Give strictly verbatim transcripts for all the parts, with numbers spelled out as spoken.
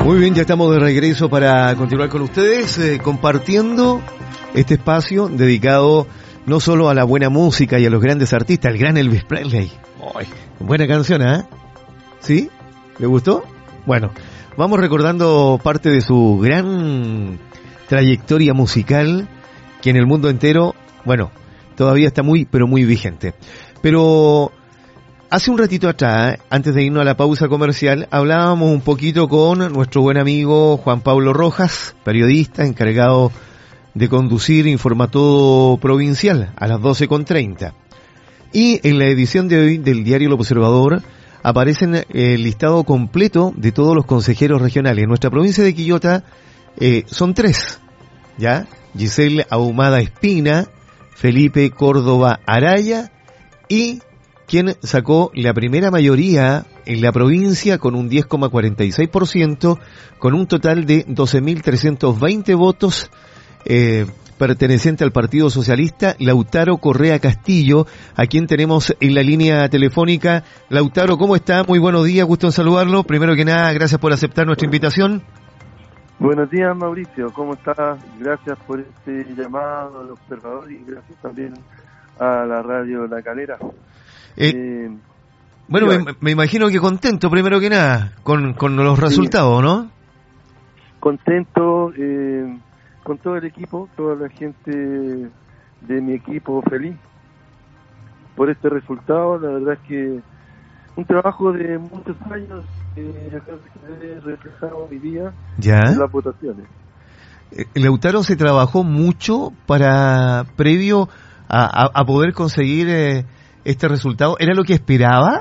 Muy bien, ya estamos de regreso para continuar con ustedes, eh, compartiendo este espacio dedicado no solo a la buena música y a los grandes artistas, el gran Elvis Presley. ¡Ay! Buena canción, ¿eh? ¿Sí? ¿Le gustó? Bueno, vamos recordando parte de su gran trayectoria musical, que en el mundo entero, bueno, todavía está muy, pero muy vigente. Pero hace un ratito atrás, antes de irnos a la pausa comercial, hablábamos un poquito con nuestro buen amigo Juan Pablo Rojas, periodista encargado de conducir Informatodo Provincial a las doce con treinta. Y en la edición de hoy del diario El Observador aparecen el listado completo de todos los consejeros regionales. En nuestra provincia de Quillota eh, son tres, ¿ya? Giselle Ahumada Espina, Felipe Córdoba Araya y quien sacó la primera mayoría en la provincia con un diez coma cuarenta y seis por ciento, con un total de doce mil trescientos veinte votos, eh, perteneciente al Partido Socialista, Lautaro Correa Castillo, a quien tenemos en la línea telefónica. Lautaro, ¿cómo está? Muy buenos días, gusto en saludarlo. Primero que nada, gracias por aceptar nuestra invitación. Buenos días, Mauricio, ¿cómo estás? Gracias por este llamado al Observador y gracias también a la radio La Calera. Eh, eh, bueno, me, me imagino que contento, primero que nada, con, con los resultados, sí. ¿No? Contento, eh, con todo el equipo, toda la gente de mi equipo feliz por este resultado. La verdad es que un trabajo de muchos años eh, yo creo que se ve reflejado hoy día ¿Ya? En las votaciones. Eh, Lautaro, se trabajó mucho para, previo a, a, a poder conseguir eh, este resultado. ¿Era lo que esperaba?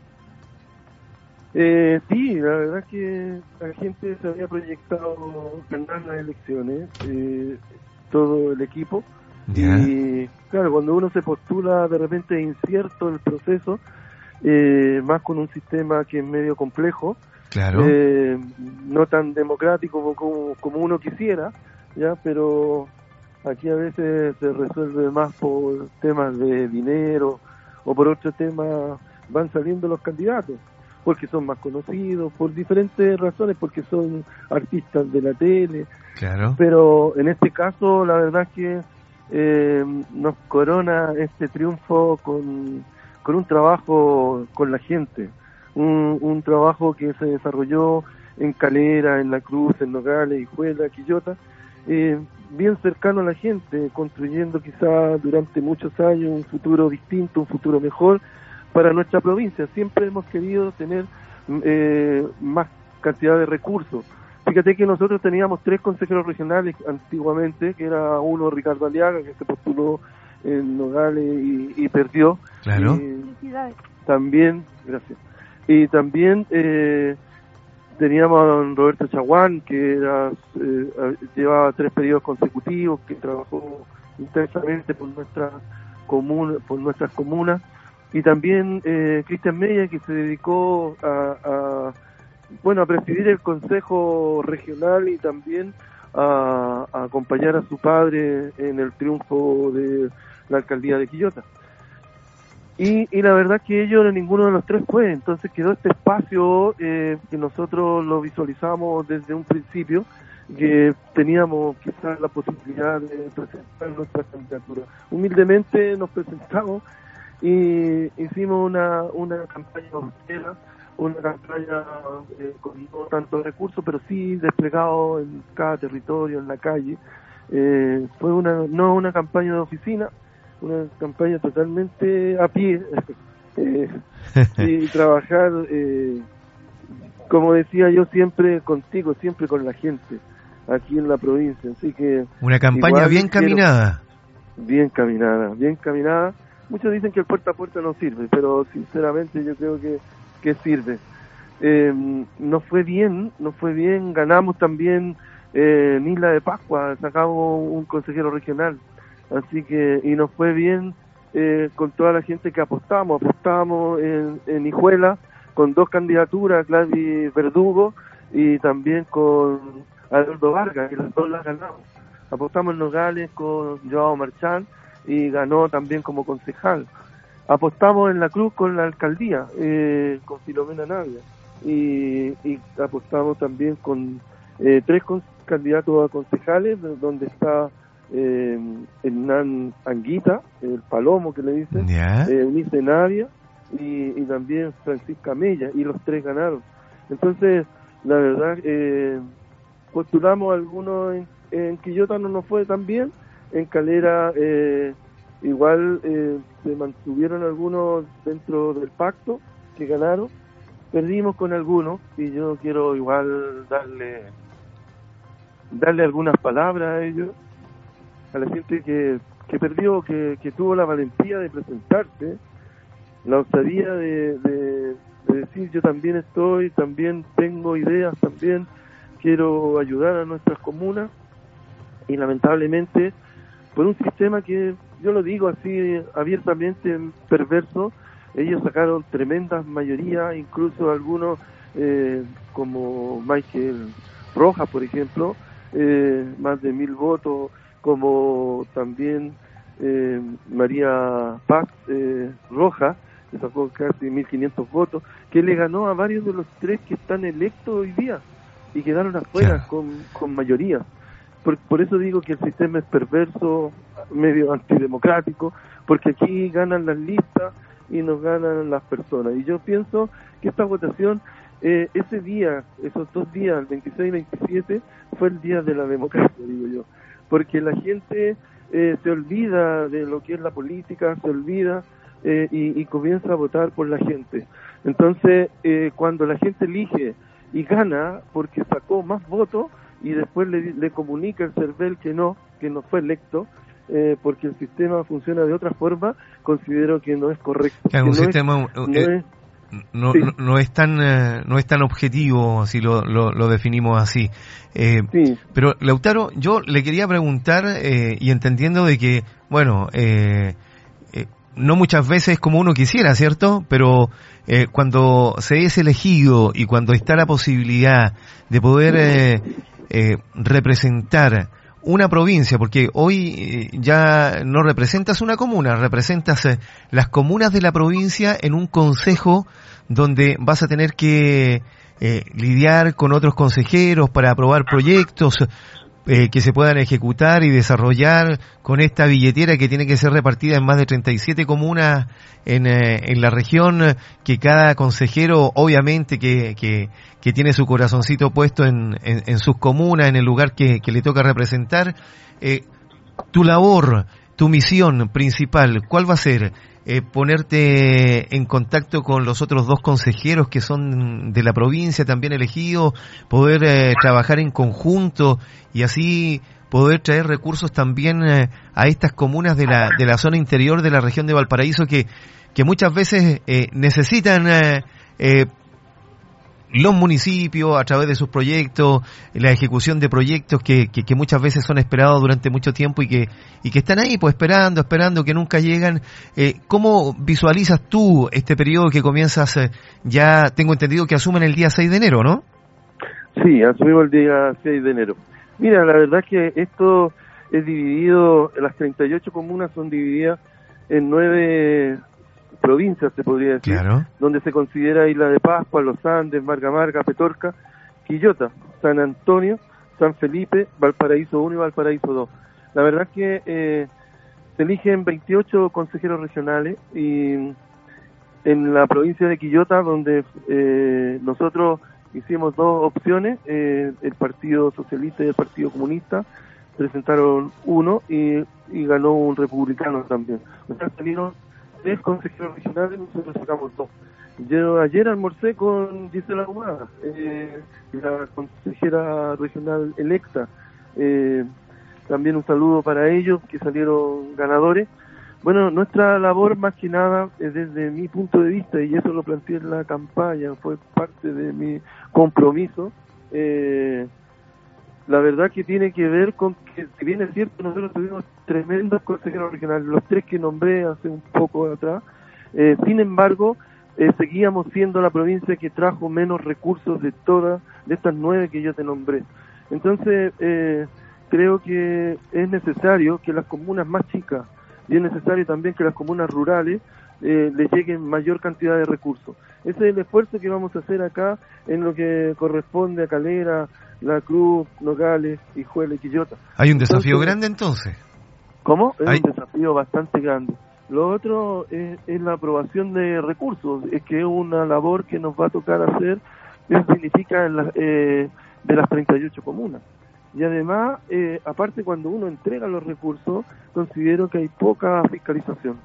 Eh, sí, la verdad es que la gente se había proyectado ganar las elecciones, eh, todo el equipo. Yeah. Y claro, cuando uno se postula, de repente es incierto el proceso, eh, más con un sistema que es medio complejo, claro. eh, no tan democrático como, como uno quisiera, ya, pero aquí a veces se resuelve más por temas de dinero o por otro tema van saliendo los candidatos, porque son más conocidos, por diferentes razones, porque son artistas de la tele. Claro. Pero en este caso, la verdad es que eh, nos corona este triunfo con, con un trabajo con la gente, un, un trabajo que se desarrolló en Calera, en La Cruz, en Nogales, Hijuela, Quillota, eh, bien cercano a la gente, construyendo quizá durante muchos años un futuro distinto, un futuro mejor para nuestra provincia. Siempre hemos querido tener eh, más cantidad de recursos. Fíjate que nosotros teníamos tres consejeros regionales antiguamente, que era uno Ricardo Aliaga, que se postuló en Nogales y, y perdió. Claro. Eh, también, gracias. Y también eh, teníamos a don Roberto Chaguán, que era eh, llevaba tres periodos consecutivos, que trabajó intensamente por nuestra comuna, por nuestras comunas. Y también eh, Cristian Mella, que se dedicó a, a bueno a presidir el Consejo Regional y también a, a acompañar a su padre en el triunfo de la alcaldía de Quillota. Y, y la verdad que ellos, ninguno de los tres fue, entonces quedó este espacio eh, que nosotros lo visualizamos desde un principio, que teníamos quizás la posibilidad de presentar nuestra candidatura. Humildemente nos presentamos y hicimos una una campaña austera, una campaña eh, con no tantos recursos, pero sí desplegado en cada territorio, en la calle. Eh, fue una no una campaña de oficina, una campaña totalmente a pie, eh, y trabajar, eh, como decía yo, siempre contigo, siempre con la gente, aquí en la provincia. Así que una campaña bien caminada. Bien caminada, bien caminada. Muchos dicen que el puerta a puerta no sirve, pero sinceramente yo creo que, que sirve. Eh, nos fue bien, nos fue bien, ganamos también eh, en Isla de Pascua, sacamos un consejero regional, así que, y nos fue bien eh, con toda la gente que apostamos, apostamos en, en Hijuela, con dos candidaturas, Gladys Verdugo, y también con Adolfo Vargas, y las dos las ganamos. Apostamos en Nogales con Joao Marchán, y ganó también como concejal. Apostamos en La Cruz con la alcaldía, eh, con Filomena Navia, y, y apostamos también con eh, tres con, candidatos a concejales, donde está eh, Hernán Anguita, el Palomo que le dicen, yeah. eh, Unice Navia y, y también Francisca Mella, y los tres ganaron. Entonces, la verdad, eh, postulamos algunos en, en Quillota, no nos fue tan bien, en Calera eh, igual eh, se mantuvieron algunos dentro del pacto que ganaron, perdimos con algunos, y yo quiero igual darle darle algunas palabras a ellos, a la gente que, que perdió, que, que tuvo la valentía de presentarse, la osadía de, de, de decir yo también estoy, también tengo ideas, también quiero ayudar a nuestras comunas, y lamentablemente por un sistema que, yo lo digo así abiertamente, perverso, ellos sacaron tremendas mayorías, incluso algunos eh, como Michael Rojas, por ejemplo, eh, más de mil votos, como también eh, María Paz eh, Rojas, que sacó casi mil quinientos votos, que le ganó a varios de los tres que están electos hoy día y quedaron afuera yeah. con, con mayoría. Por, por eso digo que el sistema es perverso, medio antidemocrático, porque aquí ganan las listas y nos ganan las personas. Y yo pienso que esta votación, eh, ese día, esos dos días, el veintiséis y veintisiete, fue el día de la democracia, digo yo, porque la gente eh, se olvida de lo que es la política, se olvida eh, y, y comienza a votar por la gente. Entonces, eh, cuando la gente elige y gana porque sacó más votos, y después le, le comunica el CERVEL que no, que no fue electo, eh, porque el sistema funciona de otra forma, considero que no es correcto. Claro, un no sistema es, no, eh, es, no, sí. no, no es tan eh, no es tan objetivo si lo, lo, lo definimos así. Eh, sí. Pero Lautaro, yo le quería preguntar, eh, y entendiendo de que, bueno, eh, eh, no muchas veces como uno quisiera, ¿cierto? Pero eh, cuando se es elegido y cuando está la posibilidad de poder eh, eh, representar una provincia, porque hoy eh, ya no representas una comuna, representas eh, las comunas de la provincia en un consejo donde vas a tener que eh, lidiar con otros consejeros para aprobar proyectos eh, que se puedan ejecutar y desarrollar con esta billetera que tiene que ser repartida en más de treinta y siete comunas en, eh, en la región, que cada consejero obviamente que, que, que tiene su corazoncito puesto en, en, en sus comunas, en el lugar que, que le toca representar. Eh, tu labor, tu misión principal, ¿cuál va a ser? Eh, ponerte en contacto con los otros dos consejeros que son de la provincia también elegidos, poder eh, trabajar en conjunto y así poder traer recursos también eh, a estas comunas de la de la zona interior de la región de Valparaíso que que muchas veces eh, necesitan eh, eh, los municipios a través de sus proyectos, la ejecución de proyectos que, que, que muchas veces son esperados durante mucho tiempo y que y que están ahí pues esperando, esperando que nunca llegan. Eh, ¿Cómo visualizas tú este periodo que comienzas, eh, ya tengo entendido que asumen el día seis de enero, ¿no? Sí, asumimos el día seis de enero. Mira, la verdad es que esto es dividido, las treinta y ocho comunas son divididas en nueve provincias, se podría decir, claro, donde se considera Isla de Pascua, Los Andes, Marga Marga, Petorca, Quillota, San Antonio, San Felipe, Valparaíso uno y Valparaíso dos. La verdad es que eh, se eligen veintiocho consejeros regionales y en la provincia de Quillota, donde eh, nosotros hicimos dos opciones, eh, el Partido Socialista y el Partido Comunista presentaron uno y, y ganó un republicano también. O sea, salieron tres consejeros regionales, nosotros sacamos dos. Yo ayer almorcé con Gisela Humada, eh, la consejera regional electa. Eh, también un saludo para ellos que salieron ganadores. Bueno, nuestra labor más que nada, eh, desde mi punto de vista, y eso lo planteé en la campaña, fue parte de mi compromiso, eh, la verdad que tiene que ver con que, si bien es cierto, nosotros tuvimos tremendos consejeros regionales, los tres que nombré hace un poco atrás, eh, sin embargo, eh, seguíamos siendo la provincia que trajo menos recursos de todas, de estas nueve que yo te nombré. Entonces, eh, creo que es necesario que las comunas más chicas, y es necesario también que las comunas rurales eh, les lleguen mayor cantidad de recursos. ese es el esfuerzo que vamos a hacer acá en lo que corresponde a Calera, La Cruz, Nogales, Hijuela y Quillota. Hay un desafío entonces, grande entonces. ¿Cómo? Es Hay... un desafío bastante grande. Lo otro es, es la aprobación de recursos, es que es una labor que nos va a tocar hacer, eso significa en la, eh, de las treinta y ocho comunas. Y además, eh, aparte cuando uno entrega los recursos, considero que hay poca fiscalización.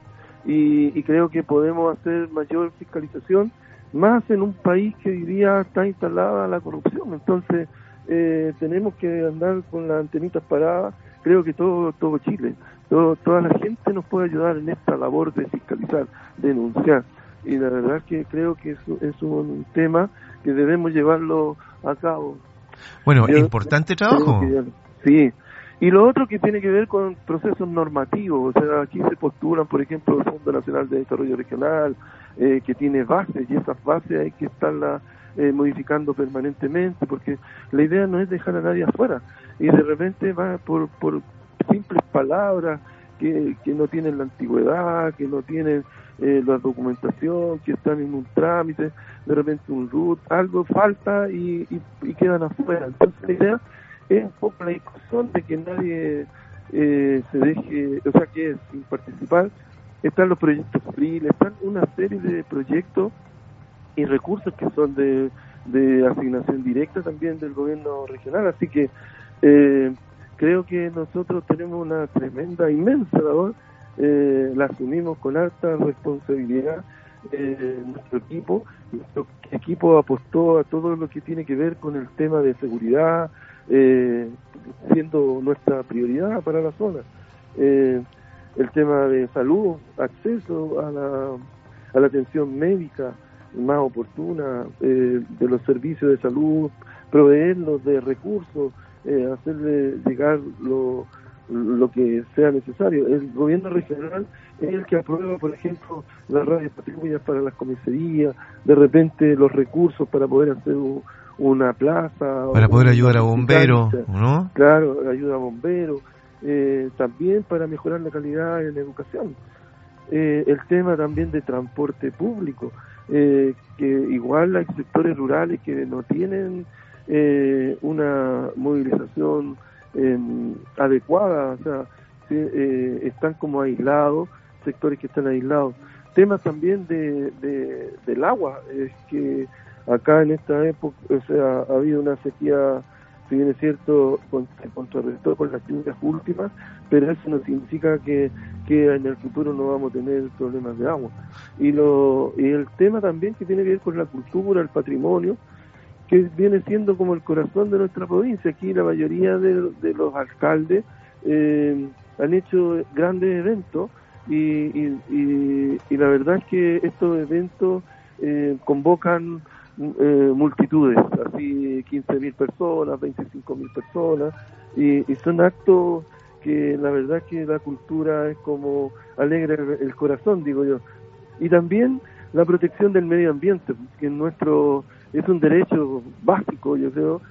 Y, y creo que podemos hacer mayor fiscalización, más en un país que hoy día está instalada la corrupción. Entonces, eh, tenemos que andar con las antenitas paradas. Creo que todo todo Chile, todo, toda la gente nos puede ayudar en esta labor de fiscalizar, denunciar. Y la verdad que creo que es, es un tema que debemos llevarlo a cabo. Bueno, Yo, importante trabajo. Sí. Y lo otro que tiene que ver con procesos normativos, o sea, aquí se postulan, por ejemplo, el Fondo Nacional de Desarrollo Regional, eh, que tiene bases, y esas bases hay que estarlas eh, modificando permanentemente, porque la idea no es dejar a nadie afuera, y de repente va por, por simples palabras que, que no tienen la antigüedad, que no tienen eh, la documentación, que están en un trámite, de repente un R U T, algo falta y, y, y quedan afuera. Entonces la idea es un poco la discusión de que nadie eh, se deje, o sea, que sin participar. Están los proyectos F R I L, están una serie de proyectos y recursos que son de, de asignación directa también del gobierno regional, así que eh, creo que nosotros tenemos una tremenda, inmensa labor, eh, la asumimos con alta responsabilidad. Eh, nuestro equipo, nuestro equipo apostó a todo lo que tiene que ver con el tema de seguridad, Eh, siendo nuestra prioridad para la zona. Eh, el tema de salud, acceso a la, a la atención médica más oportuna, eh, de los servicios de salud, proveerlos de recursos, eh, hacerle llegar lo, lo que sea necesario. El gobierno regional es el que aprueba, por ejemplo, las radios patrullas para las comisarías, de repente los recursos para poder hacer un una plaza para poder ayudar a bomberos, ¿no? Claro, ayuda a bomberos, eh, también para mejorar la calidad en la educación. Eh, el tema también de transporte público, eh, que igual hay sectores rurales que no tienen eh, una movilización eh, adecuada, o sea, sí, eh, están como aislados, sectores que están aislados. Temas también de, de del agua, es que acá en esta época, o sea, ha habido una sequía, si bien es cierto, se contrarrestó con las lluvias últimas, pero eso no significa que, que en el futuro no vamos a tener problemas de agua. Y lo y el tema también que tiene que ver con la cultura, el patrimonio, que viene siendo como el corazón de nuestra provincia. Aquí la mayoría de, de los alcaldes eh, han hecho grandes eventos y, y, y, y la verdad es que estos eventos eh, convocan Eh, multitudes, así quince mil personas, veinticinco mil personas, y, y son actos que la verdad que la cultura es como alegra el, el corazón, digo yo. Y también la protección del medio ambiente, que nuestro es un derecho básico, yo creo,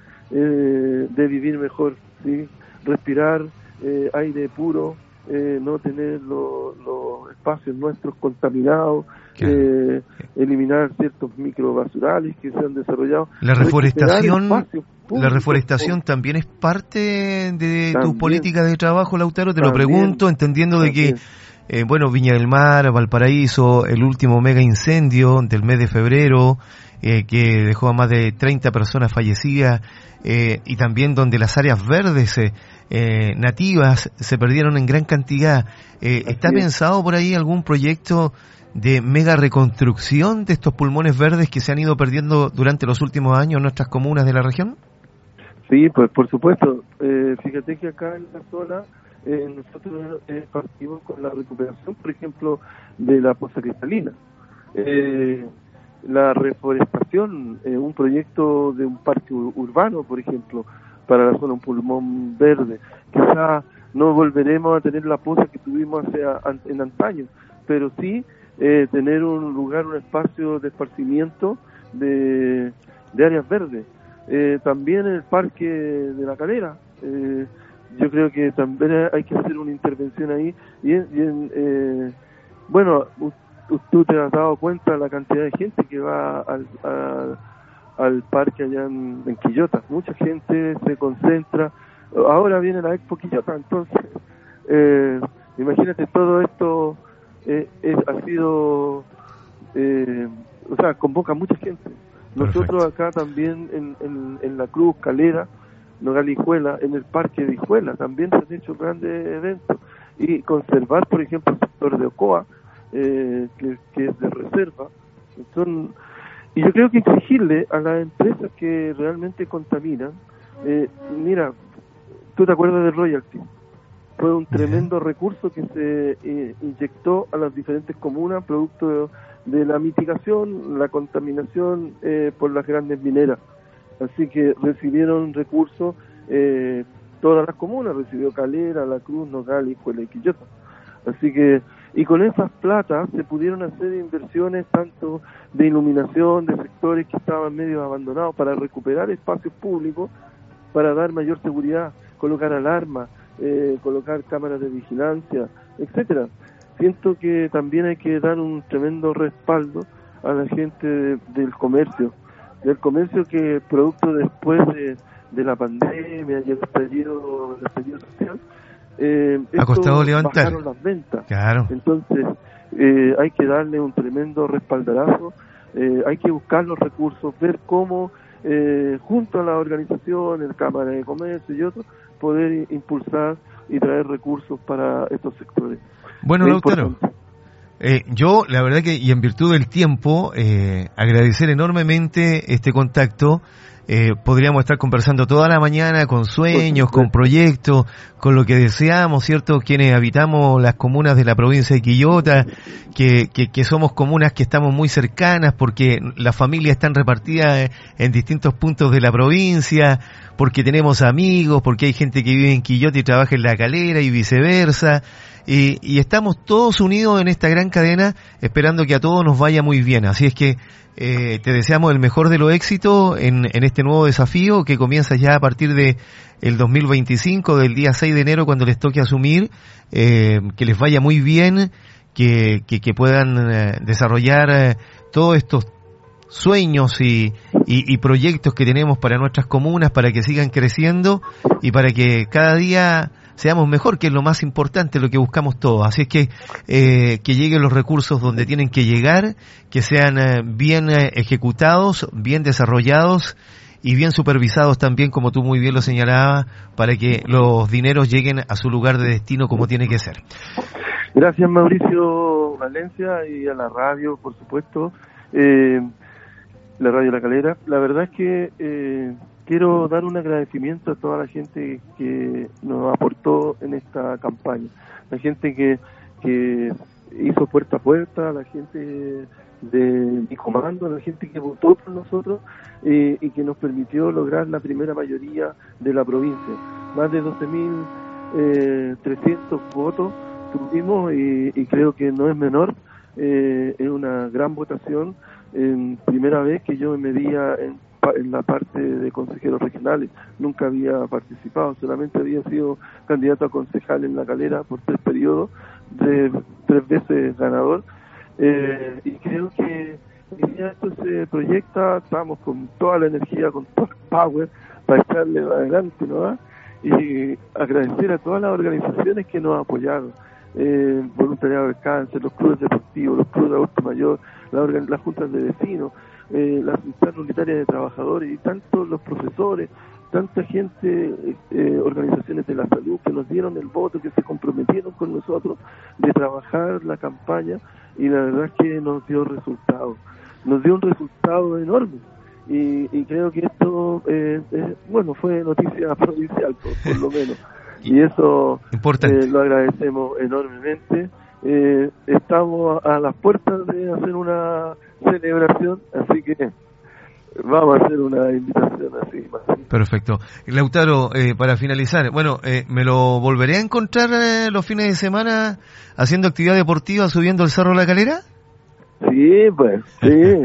eh, de vivir mejor, ¿sí? Respirar eh, aire puro, eh, no tener los lo espacios nuestros contaminados, claro. eh, eliminar ciertos microbasurales que se han desarrollado. La reforestación, la reforestación también es parte de también, tu política de trabajo, Lautaro, te también, lo pregunto, entendiendo también. de que eh, bueno, Viña del Mar, Valparaíso, el último mega incendio del mes de febrero, eh, que dejó a más de treinta personas fallecidas, eh, y también donde las áreas verdes eh, eh, nativas se perdieron en gran cantidad. Eh, ¿Está pensado por ahí algún proyecto de mega reconstrucción de estos pulmones verdes que se han ido perdiendo durante los últimos años en nuestras comunas de la región? Sí, pues por supuesto. Eh, fíjate que acá en la zona eh, nosotros eh, partimos con la recuperación, por ejemplo, de la poza cristalina. Eh, la reforestación, eh, un proyecto de un parque ur- urbano, por ejemplo, para la zona, un pulmón verde. Quizá no volveremos a tener la poza que tuvimos hace a, en antaño, pero sí eh, tener un lugar, un espacio de esparcimiento de, de áreas verdes. Eh, también en el parque de la Calera, eh, yo creo que también hay que hacer una intervención ahí. Y, en, y en, eh, bueno, tú, tú te has dado cuenta de la cantidad de gente que va al, a, al parque allá en, en Quillota. Mucha gente se concentra. Ahora viene la Expo Quillota, entonces eh, imagínate, todo esto eh, es, ha sido, eh, o sea, convoca mucha gente. Nosotros Perfecto. acá también en, en, en la Cruz, Calera, Nogal y Hijuela, en el Parque de Hijuela también se han hecho grandes eventos. Y conservar, por ejemplo, el sector de Ocoa, eh, que, que es de reserva. Son, y yo creo que exigirle a las empresas que realmente contaminan, eh, mira, tú te acuerdas de royalty, fue un tremendo uh-huh. recurso que se eh, inyectó a las diferentes comunas producto de, de la mitigación, la contaminación eh, por las grandes mineras. Así que recibieron recursos eh, todas las comunas, recibió Calera, La Cruz, Nogales, Hijuela y Quillota. Así que, y con esas platas se pudieron hacer inversiones tanto de iluminación, de sectores que estaban medio abandonados, para recuperar espacios públicos, para dar mayor seguridad, colocar alarmas, eh, colocar cámaras de vigilancia, etcétera. Siento que también hay que dar un tremendo respaldo a la gente de, del comercio, del comercio que producto después de, de la pandemia y el estallido, el estallido social, eh, ha costado levantar, bajaron las ventas. Claro. Entonces eh, hay que darle un tremendo respaldarazo, eh, hay que buscar los recursos, ver cómo eh, junto a la organización, el Cámara de Comercio y otros, poder impulsar y traer recursos para estos sectores. Bueno, Lautaro, eh, yo la verdad que, y en virtud del tiempo, eh, agradecer enormemente este contacto. Eh, podríamos estar conversando toda la mañana con sueños, con proyectos, con lo que deseamos, ¿cierto? Quienes habitamos las comunas de la provincia de Quillota, que, que, que somos comunas que estamos muy cercanas porque las familias están repartidas en distintos puntos de la provincia, porque tenemos amigos, porque hay gente que vive en Quillota y trabaja en La Calera y viceversa. Y, y estamos todos unidos en esta gran cadena esperando que a todos nos vaya muy bien. Así es que eh, te deseamos el mejor de los éxitos en, en este nuevo desafío que comienza ya a partir de el dos mil veinticinco, del día seis de enero, cuando les toque asumir. Eh, que les vaya muy bien, que, que, que puedan eh, desarrollar eh, todos estos sueños y, y, y proyectos que tenemos para nuestras comunas, para que sigan creciendo y para que cada día seamos mejor, que es lo más importante, lo que buscamos todos. Así es que eh, que lleguen los recursos donde tienen que llegar, que sean eh, bien eh, ejecutados, bien desarrollados y bien supervisados también, como tú muy bien lo señalabas, para que los dineros lleguen a su lugar de destino como tiene que ser. Gracias, Mauricio Valencia, y a la radio, por supuesto, eh, la radio La Calera. La verdad es que eh, quiero dar un agradecimiento a toda la gente que nos aportó en esta campaña, la gente que, que hizo puerta a puerta, la gente de mi comando, la gente que votó por nosotros eh, y que nos permitió lograr la primera mayoría de la provincia. Más de doce mil trescientos votos tuvimos y, y creo que no es menor, eh, es una gran votación. En primera vez que yo me medía en en la parte de consejeros regionales, nunca había participado, solamente había sido candidato a concejal en La Calera por tres periodos, de tres veces ganador, eh, y creo que ya esto se proyecta, estamos con toda la energía, con todo el power para echarle adelante, ¿no? Y agradecer a todas las organizaciones que nos apoyaron, eh, Voluntariado del Cáncer, los clubes deportivos, los clubes de adulto mayor, la organ- las juntas de vecinos, eh, las juntas unitarias de trabajadores y tantos los profesores, tanta gente, eh, organizaciones de la salud que nos dieron el voto, que se comprometieron con nosotros de trabajar la campaña, y la verdad es que nos dio resultados, nos dio un resultado enorme. Y, y creo que esto, eh, eh, bueno, fue noticia provincial, por, por lo menos. Y eso eh, lo agradecemos enormemente. Eh, estamos a las puertas de hacer una celebración, así que vamos a hacer una invitación así. Perfecto. Lautaro, eh, para finalizar, bueno, eh, ¿me lo volveré a encontrar eh, los fines de semana haciendo actividad deportiva, subiendo el Cerro La Calera? Sí, pues, sí.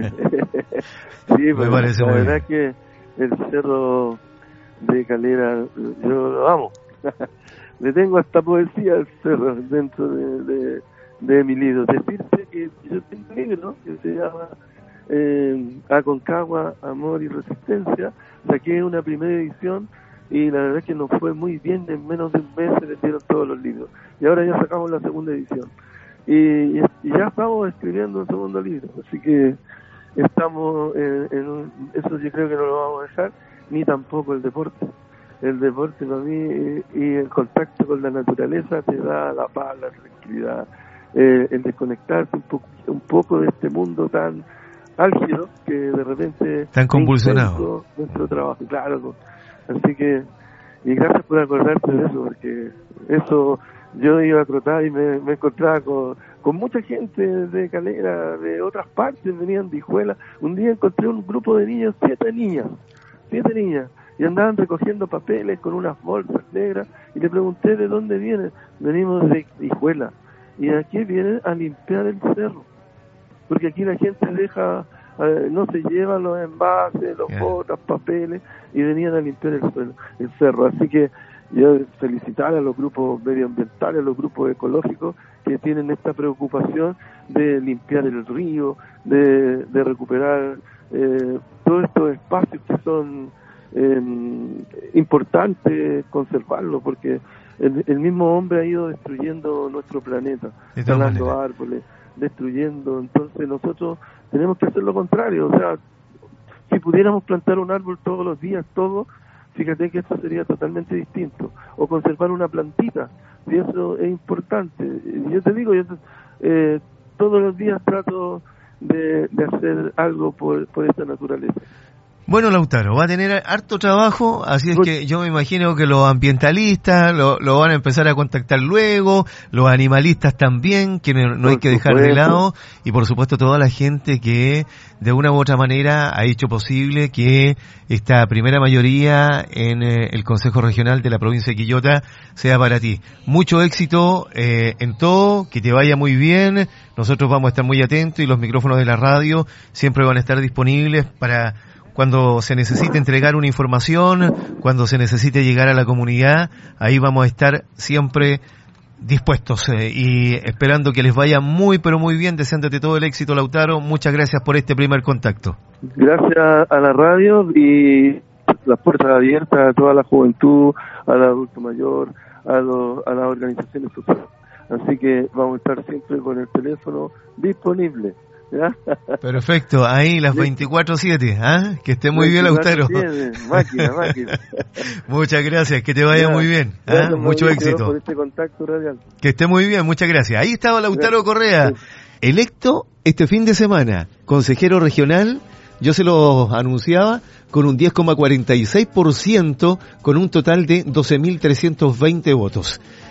Sí, pues, me parece la muy verdad bien. Que el Cerro de Calera, yo lo amo. Le tengo hasta poesía al cerro dentro de, de, de mi libro. Decirte que yo tengo un libro que se llama eh, Aconcagua, Amor y Resistencia. Saqué una primera edición y la verdad es que nos fue muy bien. En menos de un mes se vendieron todos los libros y ahora ya sacamos la segunda edición y, y, y ya estamos escribiendo un segundo libro, así que estamos en, en un, eso yo creo que no lo vamos a dejar, ni tampoco el deporte. El deporte para mí y, y el contacto con la naturaleza te da la paz, la tranquilidad, eh, el desconectarte un poco, un poco de este mundo tan álgido que de repente tan convulsionado nuestro trabajo, claro. Así que, y gracias por acordarte de eso, porque eso, yo iba a trotar y me, me encontraba con, con mucha gente de Calera, de otras partes, venían de Hijuela. Un día encontré un grupo de niños, siete niñas, siete niñas, y andaban recogiendo papeles con unas bolsas negras, y le pregunté de dónde vienen. Venimos de Hijuela, y aquí vienen a limpiar el cerro, porque aquí la gente deja, eh, no se lleva los envases, los botas, papeles, y venían a limpiar el suelo, el cerro. Así que yo felicitar a los grupos medioambientales, a los grupos ecológicos que tienen esta preocupación de limpiar el río, de, de recuperar eh, todos estos espacios que son eh, importantes conservarlos, porque el, el mismo hombre ha ido destruyendo nuestro planeta, talando árboles, destruyendo. Entonces nosotros tenemos que hacer lo contrario. O sea, si pudiéramos plantar un árbol todos los días, todo, fíjate que esto sería totalmente distinto. O conservar una plantita, y eso es importante. Yo te digo, yo eh, todos los días trato de, de hacer algo por, por esta naturaleza. Bueno, Lautaro, va a tener harto trabajo, así es que yo me imagino que los ambientalistas lo, lo van a empezar a contactar luego, los animalistas también, que no, no hay que dejar de lado, y por supuesto toda la gente que de una u otra manera ha hecho posible que esta primera mayoría en eh, el Consejo Regional de la provincia de Quillota sea para ti. Mucho éxito eh, en todo, que te vaya muy bien, nosotros vamos a estar muy atentos y los micrófonos de la radio siempre van a estar disponibles para cuando se necesite entregar una información, cuando se necesite llegar a la comunidad, ahí vamos a estar siempre dispuestos eh, y esperando que les vaya muy pero muy bien, deseándote todo el éxito, Lautaro. Muchas gracias por este primer contacto. Gracias a la radio y las puertas abiertas a toda la juventud, al adulto mayor, a, lo, a las organizaciones sociales. Así que vamos a estar siempre con el teléfono disponible. Perfecto, ahí las veinticuatro siete, ¿ah? Que esté muy bien, Lautaro. Máquina, máquina. Muchas gracias, que te vaya ya, muy bien, ¿ah? Mucho éxito. Por este contacto radial. Que esté muy bien, muchas gracias. Ahí estaba Lautaro gracias. Correa, electo este fin de semana, consejero regional, yo se lo anunciaba, con un diez coma cuarenta y seis por ciento, con un total de doce mil trescientos veinte votos.